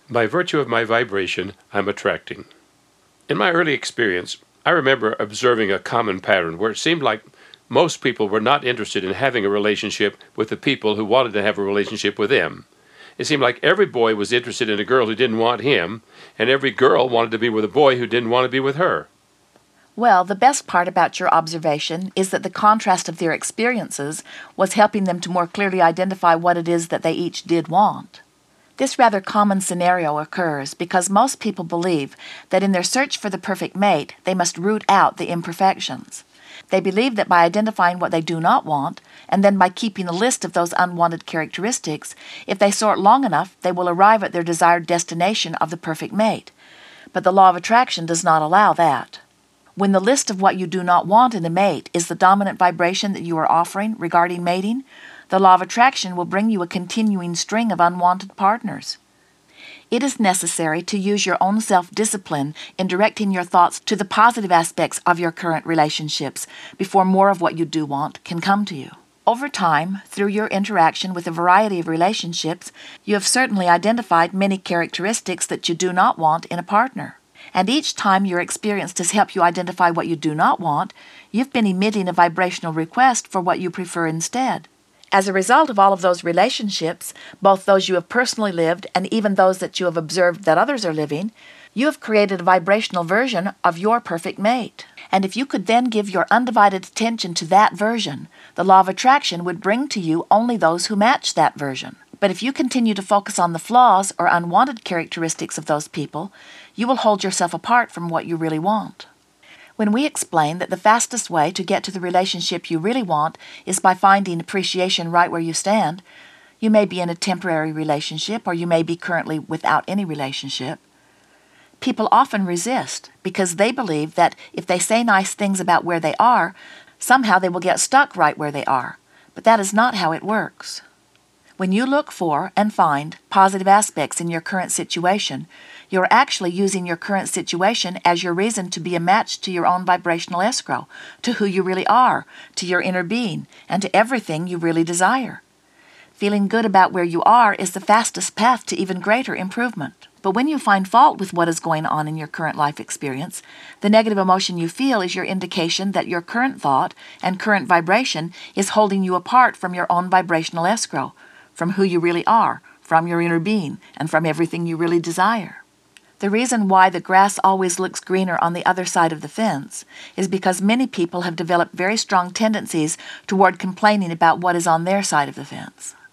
By virtue of my vibration, I'm attracting. In my early experience, I remember observing a common pattern where it seemed like most people were not interested in having a relationship with the people who wanted to have a relationship with them. It seemed like every boy was interested in a girl who didn't want him, and every girl wanted to be with a boy who didn't want to be with her. Well, the best part about your observation is that the contrast of their experiences was helping them to more clearly identify what it is that they each did want. This rather common scenario occurs because most people believe that in their search for the perfect mate, they must root out the imperfections. They believe that by identifying what they do not want, and then by keeping a list of those unwanted characteristics, if they sort long enough, they will arrive at their desired destination of the perfect mate. But the law of attraction does not allow that. When the list of what you do not want in a mate is the dominant vibration that you are offering regarding mating, the law of attraction will bring you a continuing string of unwanted partners. It is necessary to use your own self-discipline in directing your thoughts to the positive aspects of your current relationships before more of what you do want can come to you. Over time, through your interaction with a variety of relationships, you have certainly identified many characteristics that you do not want in a partner. And each time your experience has helped you identify what you do not want, you've been emitting a vibrational request for what you prefer instead. As a result of all of those relationships, both those you have personally lived and even those that you have observed that others are living, you have created a vibrational version of your perfect mate. And if you could then give your undivided attention to that version, the law of attraction would bring to you only those who match that version. But if you continue to focus on the flaws or unwanted characteristics of those people, you will hold yourself apart from what you really want. When we explain that the fastest way to get to the relationship you really want is by finding appreciation right where you stand, you may be in a temporary relationship or you may be currently without any relationship. People often resist because they believe that if they say nice things about where they are, somehow they will get stuck right where they are. But that is not how it works. When you look for and find positive aspects in your current situation, you're actually using your current situation as your reason to be a match to your own vibrational escrow, to who you really are, to your inner being, and to everything you really desire. Feeling good about where you are is the fastest path to even greater improvement. But when you find fault with what is going on in your current life experience, the negative emotion you feel is your indication that your current thought and current vibration is holding you apart from your own vibrational escrow, from who you really are, from your inner being, and from everything you really desire. The reason why the grass always looks greener on the other side of the fence is because many people have developed very strong tendencies toward complaining about what is on their side of the fence.